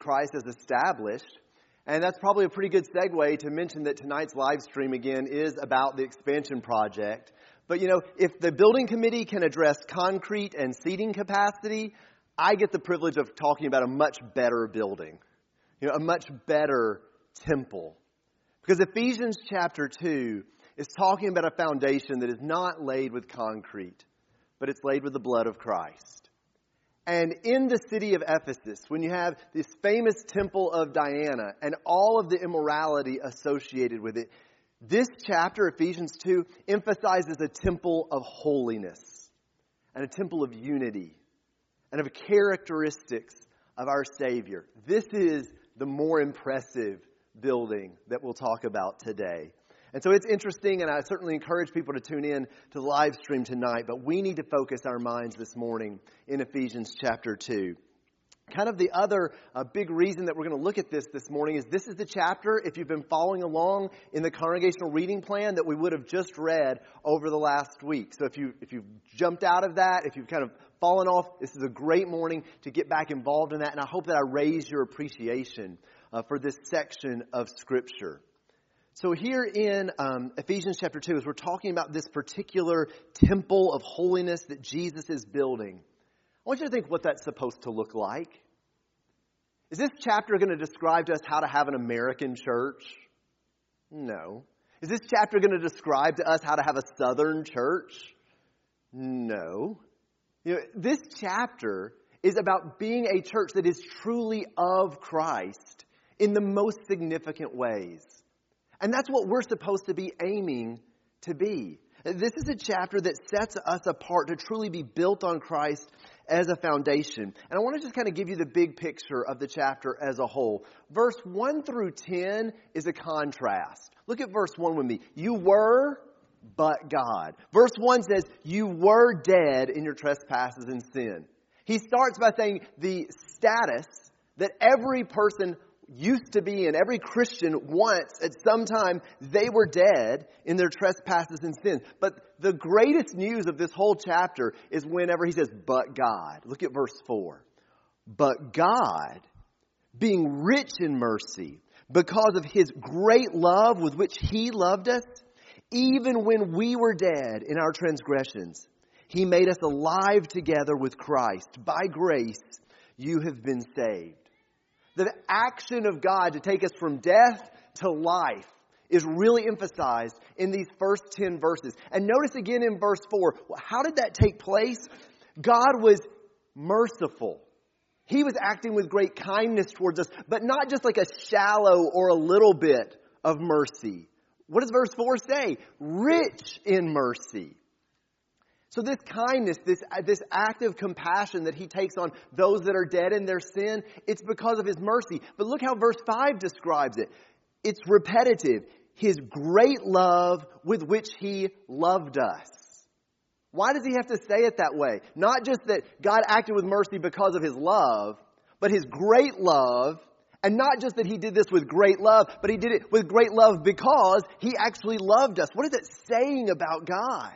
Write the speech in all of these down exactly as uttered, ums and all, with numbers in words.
Christ is established. And that's probably a pretty good segue to mention that tonight's live stream, again, is about the expansion project. But, you know, if the building committee can address concrete and seating capacity, I get the privilege of talking about a much better building, you know, a much better temple. Because Ephesians chapter two is talking about a foundation that is not laid with concrete, but it's laid with the blood of Christ. And in the city of Ephesus, when you have this famous temple of Diana and all of the immorality associated with it, this chapter, Ephesians two, emphasizes a temple of holiness and a temple of unity and of characteristics of our Savior. This is the more impressive building that we'll talk about today. And so it's interesting, and I certainly encourage people to tune in to the live stream tonight, but we need to focus our minds this morning in Ephesians chapter two. Kind of the other uh, big reason that we're going to look at this this morning is this is the chapter, if you've been following along in the congregational reading plan, that we would have just read over the last week. So if, you, if you've jumped out of that, if you've kind of fallen off, this is a great morning to get back involved in that, and I hope that I raise your appreciation uh, for this section of Scripture. So here in um, Ephesians chapter two, as we're talking about this particular temple of holiness that Jesus is building, I want you to think what that's supposed to look like. Is this chapter going to describe to us how to have an American church? No. Is this chapter going to describe to us how to have a Southern church? No. You know, this chapter is about being a church that is truly of Christ in the most significant ways. And that's what we're supposed to be aiming to be. This is a chapter that sets us apart to truly be built on Christ as a foundation. And I want to just kind of give you the big picture of the chapter as a whole. Verse one through ten is a contrast. Look at verse one with me. You were, but God. Verse one says, you were dead in your trespasses and sin. He starts by saying the status that every person used to be in, every Christian once at some time, they were dead in their trespasses and sins. But the greatest news of this whole chapter is whenever he says, but God. Look at verse four. But God, being rich in mercy, because of his great love with which he loved us, even when we were dead in our transgressions, he made us alive together with Christ. By grace, you have been saved. The action of God to take us from death to life is really emphasized in these first ten verses. And notice again in verse four, how did that take place? God was merciful. He was acting with great kindness towards us, but not just like a shallow or a little bit of mercy. What does verse four say? Rich in mercy. So this kindness, this, this act of compassion that he takes on those that are dead in their sin, it's because of his mercy. But look how verse five describes it. It's repetitive. His great love with which he loved us. Why does he have to say it that way? Not just that God acted with mercy because of his love, but his great love. And not just that he did this with great love, but he did it with great love because he actually loved us. What is it saying about God?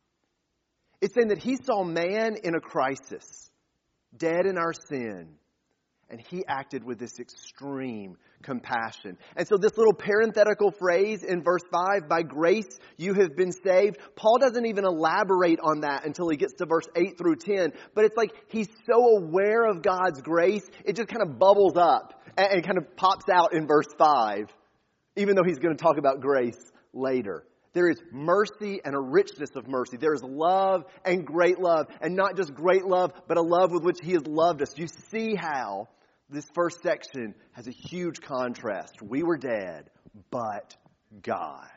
It's saying that he saw man in a crisis, dead in our sin, and he acted with this extreme compassion. And so this little parenthetical phrase in verse five, by grace you have been saved, Paul doesn't even elaborate on that until he gets to verse eight through ten. But it's like he's so aware of God's grace, it just kind of bubbles up and, and kind of pops out in verse five, even though he's going to talk about grace later. There is mercy and a richness of mercy. There is love and great love. And not just great love, but a love with which he has loved us. You see how this first section has a huge contrast. We were dead, but God.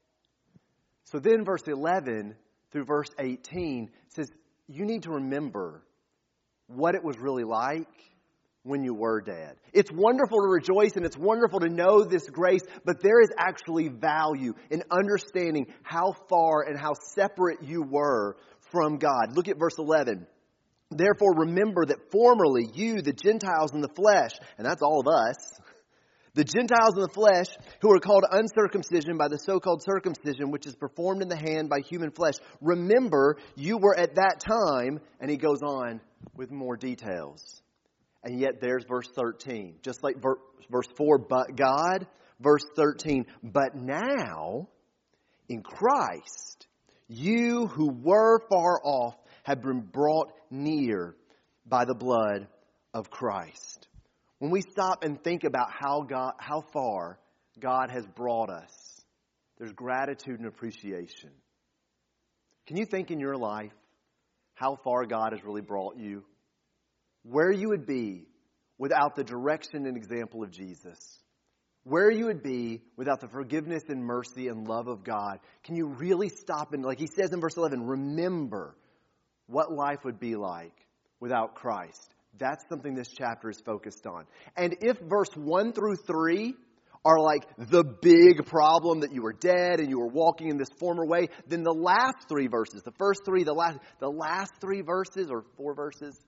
So then verse eleven through verse eighteen says, you need to remember what it was really like when you were dead. It's wonderful to rejoice and it's wonderful to know this grace, but there is actually value in understanding how far and how separate you were from God. Look at verse eleven. Therefore remember that formerly you, the Gentiles in the flesh, and that's all of us, the Gentiles in the flesh who are called uncircumcision by the so-called circumcision which is performed in the hand by human flesh. Remember you were at that time, and he goes on with more details. And yet there's verse thirteen. Just like ver- verse four, but God. Verse thirteen, but now in Christ, you who were far off have been brought near by the blood of Christ. When we stop and think about how God, how far God has brought us, there's gratitude and appreciation. Can you think in your life how far God has really brought you? Where you would be without the direction and example of Jesus. Where you would be without the forgiveness and mercy and love of God. Can you really stop and, like he says in verse eleven, remember what life would be like without Christ? That's something this chapter is focused on. And if verse one through three are like the big problem that you were dead and you were walking in this former way, then the last three verses, the first three, the last, the last three verses or four verses,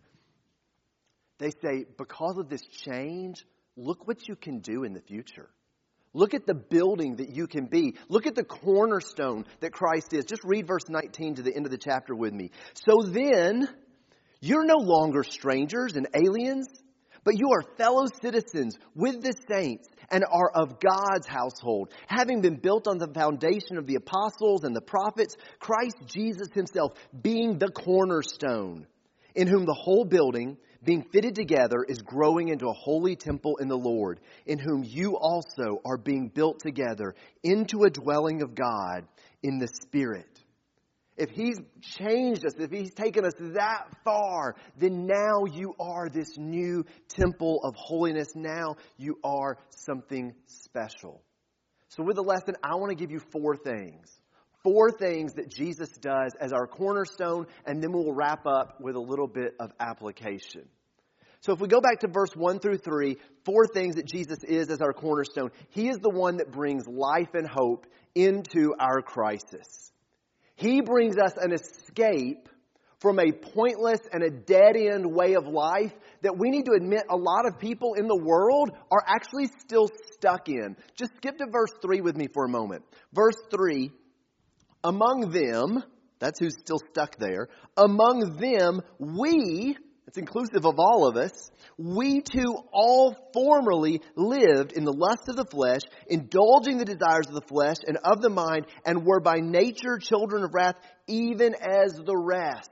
they say, because of this change, look what you can do in the future. Look at the building that you can be. Look at the cornerstone that Christ is. Just read verse nineteen to the end of the chapter with me. So then, you're no longer strangers and aliens, but you are fellow citizens with the saints and are of God's household, having been built on the foundation of the apostles and the prophets, Christ Jesus himself being the cornerstone, in whom the whole building, being fitted together, is growing into a holy temple in the Lord, in whom you also are being built together into a dwelling of God in the Spirit. If he's changed us, if he's taken us that far, then now you are this new temple of holiness. Now you are something special. So with the lesson, I want to give you four things. Four things that Jesus does as our cornerstone, and then we'll wrap up with a little bit of application. So if we go back to verse one through three, four things that Jesus is as our cornerstone. He is the one that brings life and hope into our crisis. He brings us an escape from a pointless and a dead-end way of life that we need to admit a lot of people in the world are actually still stuck in. Just skip to verse three with me for a moment. Verse three, among them, that's who's still stuck there, among them we, it's inclusive of all of us, we too all formerly lived in the lust of the flesh, indulging the desires of the flesh and of the mind, and were by nature children of wrath, even as the rest.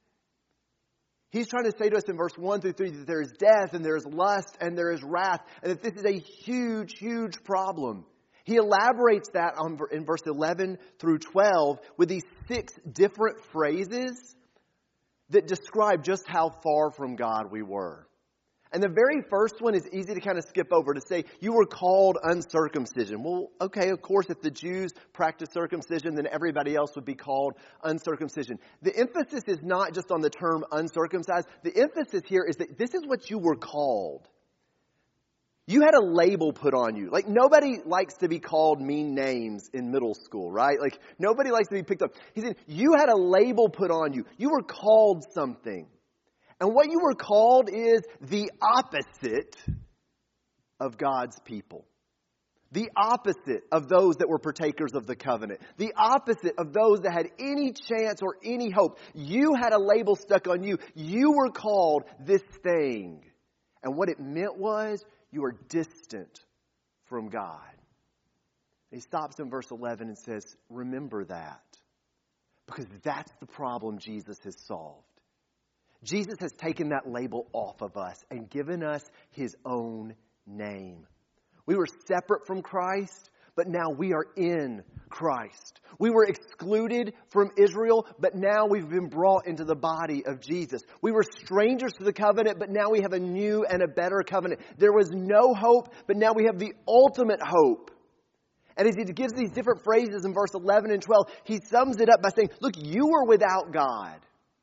He's trying to say to us in verse one through three that there is death and there is lust and there is wrath, and that this is a huge, huge problem. He elaborates that on, in verse eleven through twelve with these six different phrases that describe just how far from God we were. And the very first one is easy to kind of skip over, to say you were called uncircumcision. Well, okay, of course, if the Jews practiced circumcision, then everybody else would be called uncircumcision. The emphasis is not just on the term uncircumcised. The emphasis here is that this is what you were called. You had a label put on you. Like, nobody likes to be called mean names in middle school, right? Like, nobody likes to be picked up. He said, you had a label put on you. You were called something. And what you were called is the opposite of God's people. The opposite of those that were partakers of the covenant. The opposite of those that had any chance or any hope. You had a label stuck on you. You were called this thing. And what it meant was, you are distant from God. He stops in verse eleven and says, remember that. Because that's the problem Jesus has solved. Jesus has taken that label off of us and given us his own name. We were separate from Christ, but now we are in Christ. We were excluded from Israel, but now we've been brought into the body of Jesus. We were strangers to the covenant, but now we have a new and a better covenant. There was no hope, but now we have the ultimate hope. And as he gives these different phrases in verse eleven and twelve, he sums it up by saying, look, you were without God.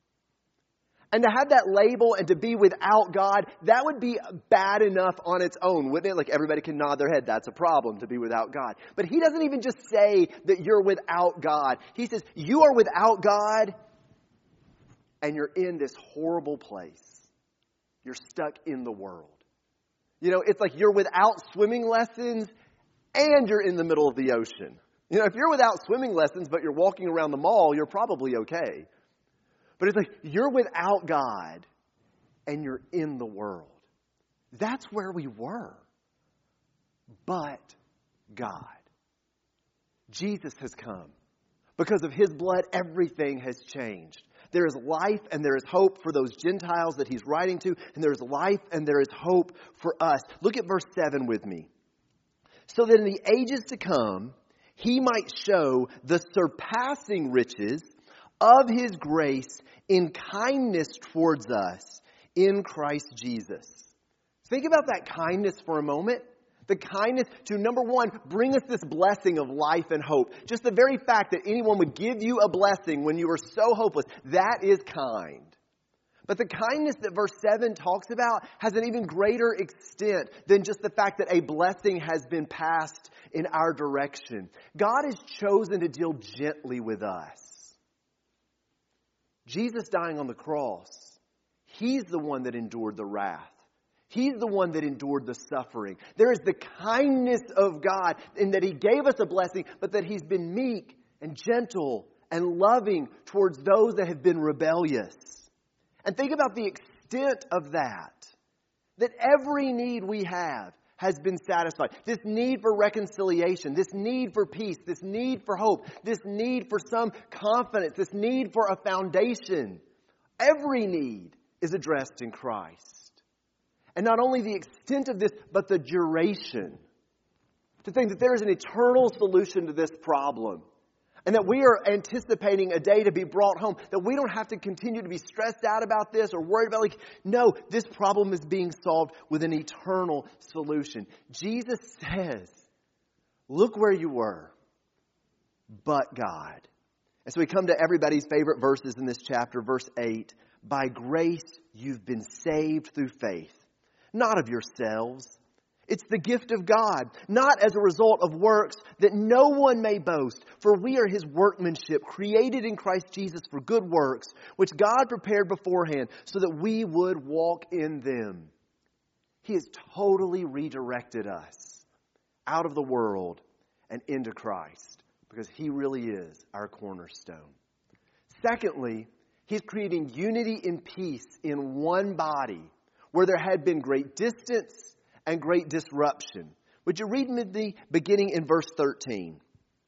And to have that label and to be without God, that would be bad enough on its own, wouldn't it? Like, everybody can nod their head. That's a problem, to be without God. But he doesn't even just say that you're without God. He says, you are without God and you're in this horrible place. You're stuck in the world. You know, it's like you're without swimming lessons and you're in the middle of the ocean. You know, if you're without swimming lessons but you're walking around the mall, you're probably okay. But it's like you're without God and you're in the world. That's where we were. But God. Jesus has come. Because of His blood, everything has changed. There is life and there is hope for those Gentiles that He's writing to. And there is life and there is hope for us. Look at verse seven with me. So that in the ages to come, He might show the surpassing riches of His grace in kindness towards us in Christ Jesus. Think about that kindness for a moment. The kindness to, number one, bring us this blessing of life and hope. Just the very fact that anyone would give you a blessing when you were so hopeless, that is kind. But the kindness that verse seven talks about has an even greater extent than just the fact that a blessing has been passed in our direction. God has chosen to deal gently with us. Jesus dying on the cross, He's the one that endured the wrath. He's the one that endured the suffering. There is the kindness of God in that He gave us a blessing, but that He's been meek and gentle and loving towards those that have been rebellious. And think about the extent of that. That every need we have has been satisfied. This need for reconciliation, this need for peace, this need for hope, this need for some confidence, this need for a foundation. Every need is addressed in Christ. And not only the extent of this, but the duration. To think that there is an eternal solution to this problem. And that we are anticipating a day to be brought home. That we don't have to continue to be stressed out about this or worried about like, no, this problem is being solved with an eternal solution. Jesus says, look where you were, but God. And so we come to everybody's favorite verses in this chapter, verse eight. By grace you've been saved through faith. Not of yourselves. It's the gift of God, not as a result of works, that no one may boast. For we are His workmanship, created in Christ Jesus for good works, which God prepared beforehand so that we would walk in them. He has totally redirected us out of the world and into Christ, because He really is our cornerstone. Secondly, He's creating unity and peace in one body, where there had been great distance and great disruption. Would you read with me beginning in verse thirteen?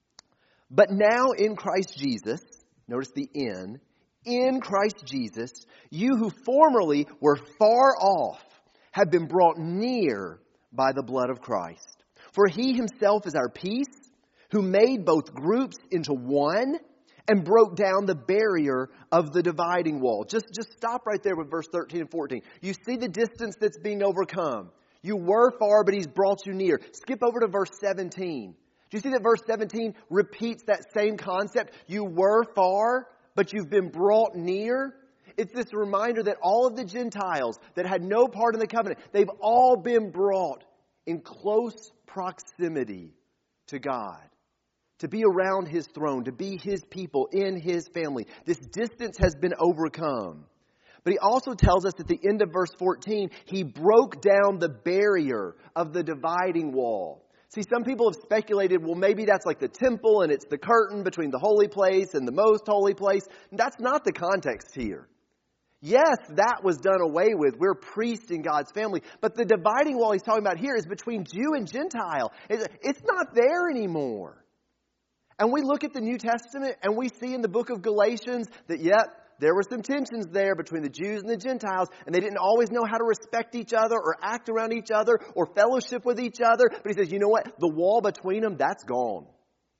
But now in Christ Jesus, notice the in, in Christ Jesus, you who formerly were far off have been brought near by the blood of Christ. For He Himself is our peace, who made both groups into one and broke down the barrier of the dividing wall. Just, just stop right there with verse thirteen and fourteen. You see the distance that's being overcome. You were far, but He's brought you near. Skip over to verse seventeen. Do you see that verse seventeen repeats that same concept? You were far, but you've been brought near. It's this reminder that all of the Gentiles that had no part in the covenant, they've all been brought in close proximity to God. To be around His throne, to be His people in His family. This distance has been overcome. But He also tells us at the end of verse fourteen, He broke down the barrier of the dividing wall. See, some people have speculated, well, maybe that's like the temple and it's the curtain between the holy place and the most holy place. That's not the context here. Yes, that was done away with. We're priests in God's family. But the dividing wall He's talking about here is between Jew and Gentile. It's not there anymore. And we look at the New Testament and we see in the book of Galatians that, yep, there were some tensions there between the Jews and the Gentiles, and they didn't always know how to respect each other or act around each other or fellowship with each other. But he says, you know what? The wall between them, that's gone.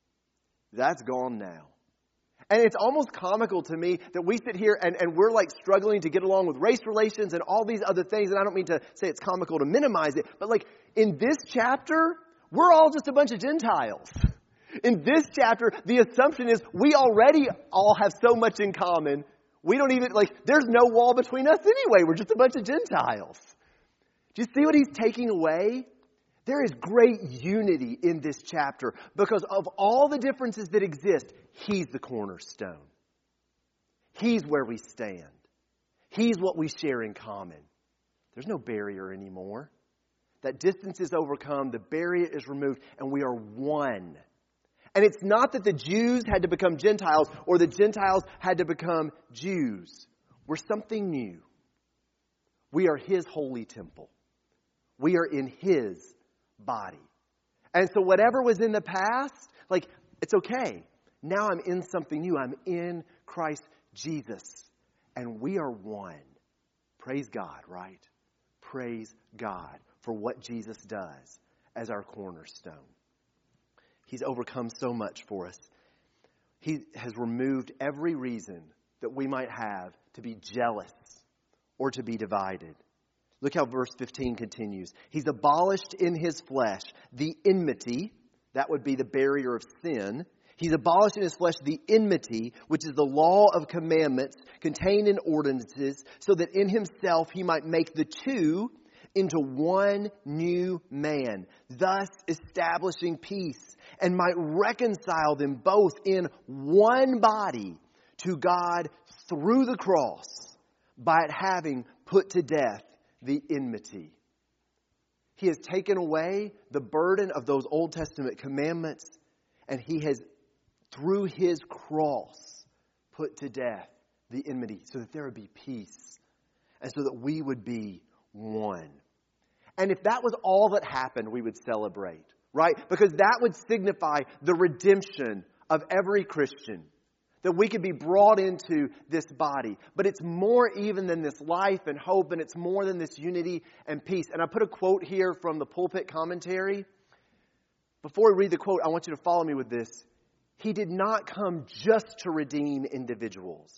That's gone now. And it's almost comical to me that we sit here and, and we're like struggling to get along with race relations and all these other things. And I don't mean to say it's comical to minimize it, but like in this chapter, we're all just a bunch of Gentiles. In this chapter, the assumption is we already all have so much in common. We don't even, like, there's no wall between us anyway. We're just a bunch of Gentiles. Do you see what He's taking away? There is great unity in this chapter because of all the differences that exist. He's the cornerstone. He's where we stand. He's what we share in common. There's no barrier anymore. That distance is overcome, the barrier is removed, and we are one. And it's not that the Jews had to become Gentiles or the Gentiles had to become Jews. We're something new. We are His holy temple. We are in His body. And so whatever was in the past, like, it's okay. Now I'm in something new. I'm in Christ Jesus. And we are one. Praise God, right? Praise God for what Jesus does as our cornerstone. He's overcome so much for us. He has removed every reason that we might have to be jealous or to be divided. Look how verse fifteen continues. He's abolished in His flesh the enmity, that would be the barrier of sin. He's abolished in His flesh the enmity, which is the law of commandments contained in ordinances, so that in Himself He might make the two into one new man, thus establishing peace, and might reconcile them both in one body to God through the cross, by it having put to death the enmity. He has taken away the burden of those Old Testament commandments, and He has, through His cross, put to death the enmity, so that there would be peace, and so that we would be one. And if that was all that happened, we would celebrate, right? Because that would signify the redemption of every Christian, that we could be brought into this body. But it's more even than this life and hope, and it's more than this unity and peace. And I put a quote here from the Pulpit Commentary. Before we read the quote, I want you to follow me with this. He did not come just to redeem individuals.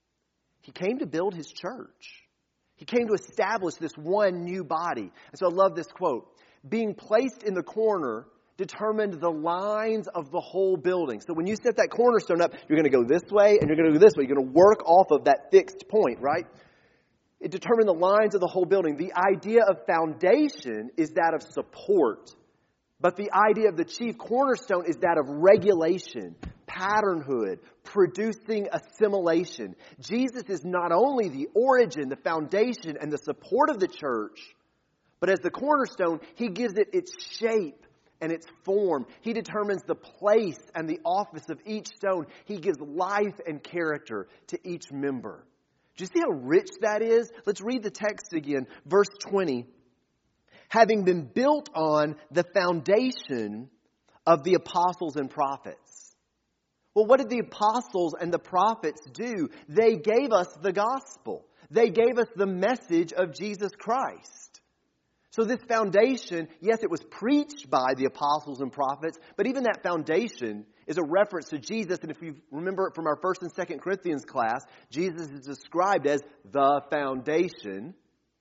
He came to build His church. He came to establish this one new body. And so I love this quote. Being placed in the corner determined the lines of the whole building. So when you set that cornerstone up, you're going to go this way and you're going to go this way. You're going to work off of that fixed point, right? It determined the lines of the whole building. The idea of foundation is that of support. But the idea of the chief cornerstone is that of regulation, patternhood, producing assimilation. Jesus is not only the origin, the foundation, and the support of the church, but as the cornerstone, He gives it its shape and its form. He determines the place and the office of each stone. He gives life and character to each member. Do you see how rich that is? Let's read the text again. Verse twenty. Having been built on the foundation of the apostles and prophets. Well, what did the apostles and the prophets do? They gave us the gospel. They gave us the message of Jesus Christ. So this foundation, yes, it was preached by the apostles and prophets, but even that foundation is a reference to Jesus. And if you remember it from our first and second Corinthians class, Jesus is described as the foundation.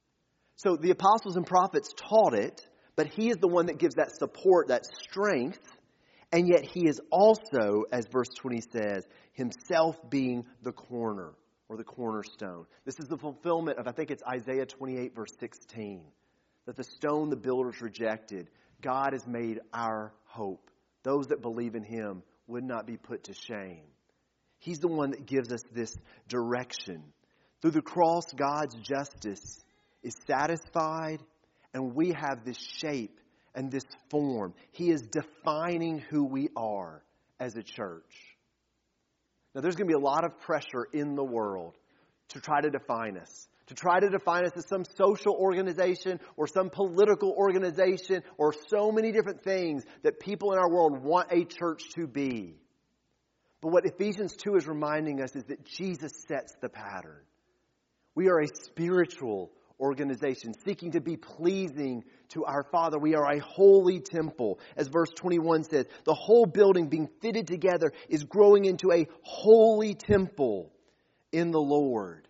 So the apostles and prophets taught it, but He is the one that gives that support, that strength. And yet He is also, as verse twenty says, Himself being the corner or the cornerstone. This is the fulfillment of, I think it's Isaiah twenty-eight, verse sixteen. That the stone the builders rejected, God has made our hope. Those that believe in Him would not be put to shame. He's the one that gives us this direction. Through the cross, God's justice is satisfied, and we have this shape and this form. He is defining who we are as a church. Now, there's going to be a lot of pressure in the world to try to define us. To try to define us as some social organization or some political organization or so many different things that people in our world want a church to be. But what Ephesians two is reminding us is that Jesus sets the pattern. We are a spiritual organization seeking to be pleasing to our Father. We are a holy temple. As verse twenty-one says, the whole building being fitted together is growing into a holy temple in the Lord.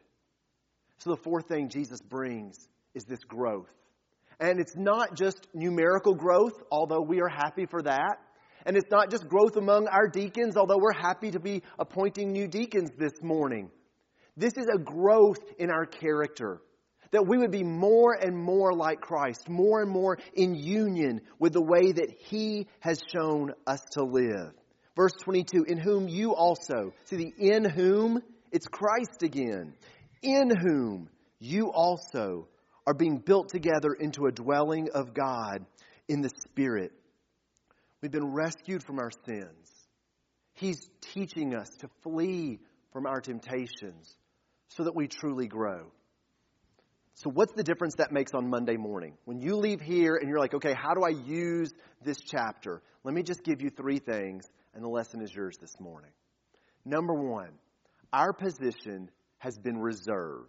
So the fourth thing Jesus brings is this growth. And it's not just numerical growth, although we are happy for that. And it's not just growth among our deacons, although we're happy to be appointing new deacons this morning. This is a growth in our character. That we would be more and more like Christ, more and more in union with the way that He has shown us to live. Verse twenty-two, in whom you also, see the in whom, it's Christ again. In whom you also are being built together into a dwelling of God in the Spirit. We've been rescued from our sins. He's teaching us to flee from our temptations so that we truly grow. So what's the difference that makes on Monday morning? When you leave here and you're like, okay, how do I use this chapter? Let me just give you three things, and the lesson is yours this morning. Number one, our position has been reserved.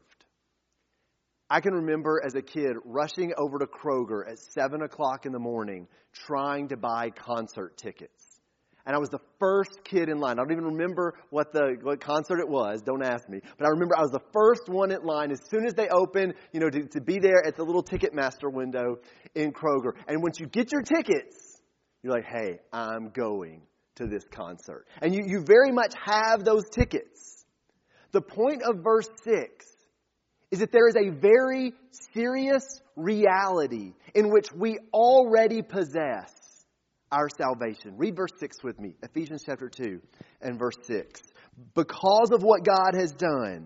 I can remember as a kid rushing over to Kroger at seven o'clock in the morning trying to buy concert tickets. And I was the first kid in line. I don't even remember what the what concert it was. Don't ask me. But I remember I was the first one in line as soon as they opened, you know, to, to be there at the little Ticketmaster window in Kroger. And once you get your tickets, you're like, hey, I'm going to this concert. And you, you very much have those tickets. The point of verse six is that there is a very serious reality in which we already possess our salvation. Read verse six with me. Ephesians chapter two and verse six. Because of what God has done,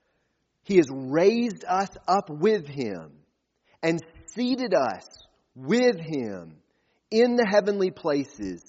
He has raised us up with Him and seated us with Him in the heavenly places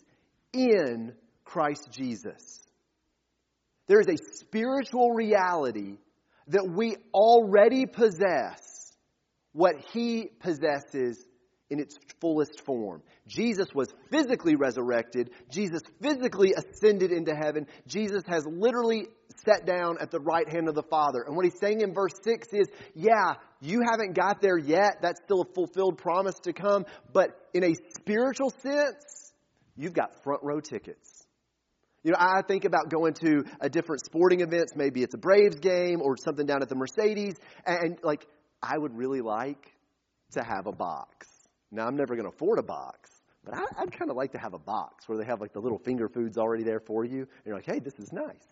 in Christ Jesus. There is a spiritual reality that we already possess what He possesses in its fullest form. Jesus was physically resurrected. Jesus physically ascended into heaven. Jesus has literally sat down at the right hand of the Father. And what he's saying in verse six is, yeah, you haven't got there yet. That's still a fulfilled promise to come. But in a spiritual sense, you've got front row tickets. You know, I think about going to a different sporting events. Maybe it's a Braves game or something down at the Mercedes. And like, I would really like to have a box. Now, I'm never going to afford a box, but I, I'd kind of like to have a box where they have like the little finger foods already there for you. And you're like, hey, this is nice.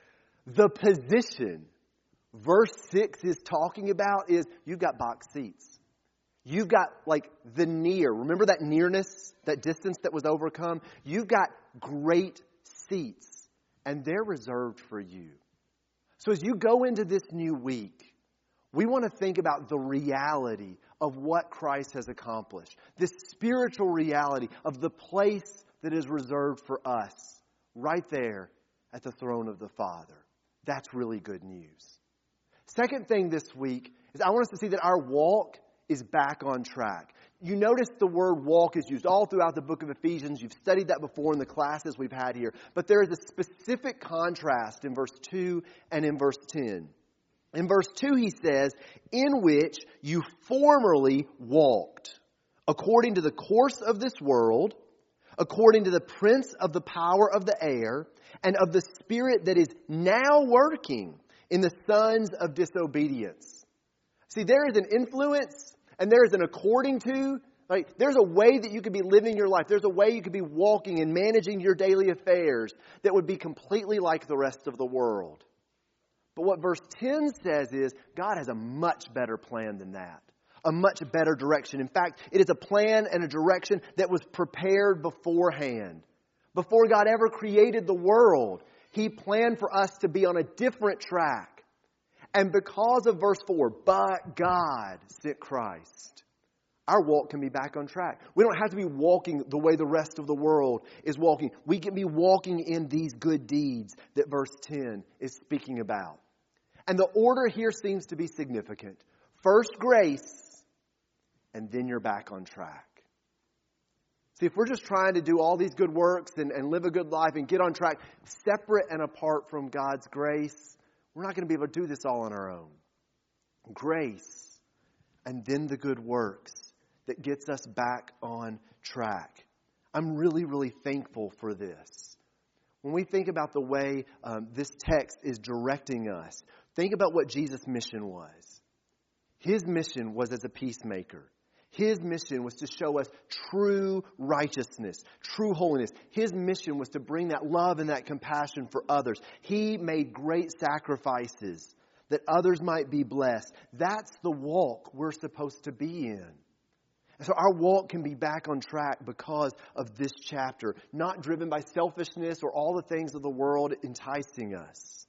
The position verse six is talking about is you've got box seats. You've got like the near. Remember that nearness, that distance that was overcome? You've got great seats, and they're reserved for you. So as you go into this new week, we want to think about the reality of what Christ has accomplished. This spiritual reality of the place that is reserved for us right there at the throne of the Father. That's really good news. Second thing this week is I want us to see that our walk is back on track. You notice the word walk is used all throughout the book of Ephesians. You've studied that before in the classes we've had here. But there is a specific contrast in verse two and in verse ten. In verse two, he says, in which you formerly walked, according to the course of this world, according to the prince of the power of the air, and of the spirit that is now working in the sons of disobedience. See, there is an influence, and there is an according to. Like, there's a way that you could be living your life. There's a way you could be walking and managing your daily affairs that would be completely like the rest of the world. But what verse ten says is God has a much better plan than that. A much better direction. In fact, it is a plan and a direction that was prepared beforehand. Before God ever created the world, He planned for us to be on a different track. And because of verse four, but God sent Christ, our walk can be back on track. We don't have to be walking the way the rest of the world is walking. We can be walking in these good deeds that verse ten is speaking about. And the order here seems to be significant. First grace, and then you're back on track. See, if we're just trying to do all these good works and, and live a good life and get on track, separate and apart from God's grace, we're not going to be able to do this all on our own. Grace, and then the good works that gets us back on track. I'm really, really thankful for this. When we think about the way um, this text is directing us, think about what Jesus' mission was. His mission was as a peacemaker. His mission was to show us true righteousness, true holiness. His mission was to bring that love and that compassion for others. He made great sacrifices that others might be blessed. That's the walk we're supposed to be in. And so our walk can be back on track because of this chapter, not driven by selfishness or all the things of the world enticing us.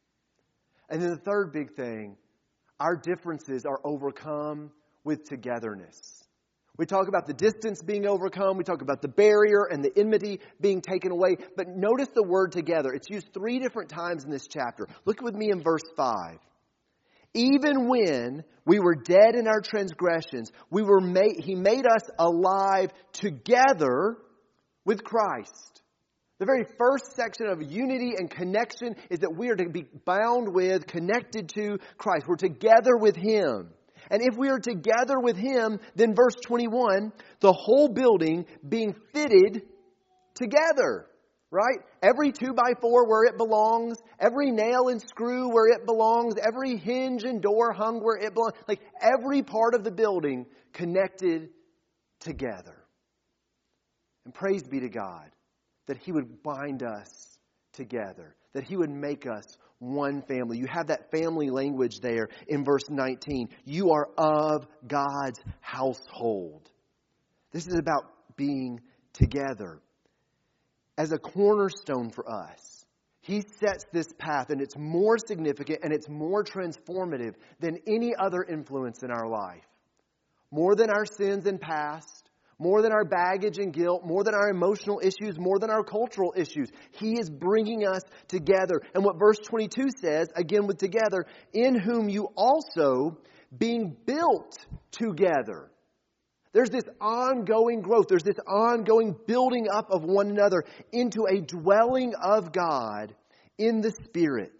And then the third big thing, our differences are overcome with togetherness. We talk about the distance being overcome. We talk about the barrier and the enmity being taken away. But notice the word together. It's used three different times in this chapter. Look with me in verse five. even when we were dead in our transgressions, we were made, He made us alive together with Christ. The very first section of unity and connection is that we are to be bound with, connected to Christ. We're together with Him. And if we are together with Him, then verse twenty-one, the whole building being fitted together. Right? Every two by four where it belongs, every nail and screw where it belongs, every hinge and door hung where it belongs. Like every part of the building connected together. And praise be to God that He would bind us together, that He would make us one family. You have that family language there in verse nineteen. You are of God's household. This is about being together. As a cornerstone for us, He sets this path, and it's more significant and it's more transformative than any other influence in our life. More than our sins and past, more than our baggage and guilt, more than our emotional issues, more than our cultural issues. He is bringing us together. And what verse twenty-two says, again with together, in whom you also being built together. There's this ongoing growth. There's this ongoing building up of one another into a dwelling of God in the Spirit.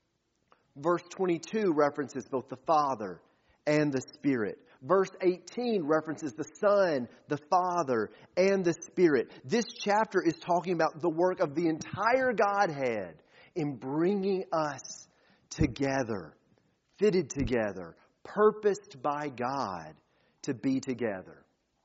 Verse twenty-two references both the Father and the Spirit. Verse eighteen references the Son, the Father, and the Spirit. This chapter is talking about the work of the entire Godhead in bringing us together, fitted together, purposed by God to be together.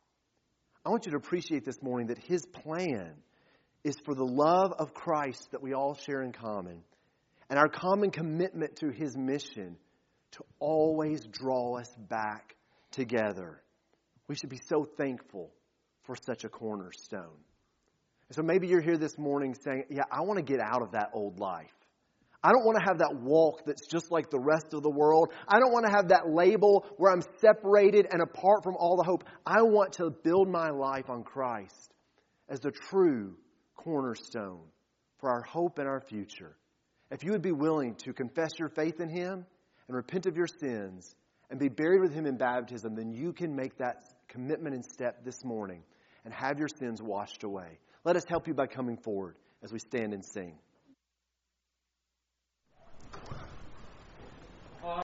I want you to appreciate this morning that His plan is for the love of Christ that we all share in common and our common commitment to His mission to always draw us back together. We should be so thankful for such a cornerstone. And so maybe you're here this morning saying, yeah, I want to get out of that old life. I don't want to have that walk that's just like the rest of the world. I don't want to have that label where I'm separated and apart from all the hope. I want to build my life on Christ as the true cornerstone for our hope and our future. If you would be willing to confess your faith in Him and repent of your sins and be buried with Him in baptism, then you can make that commitment and step this morning and have your sins washed away. Let us help you by coming forward as we stand and sing.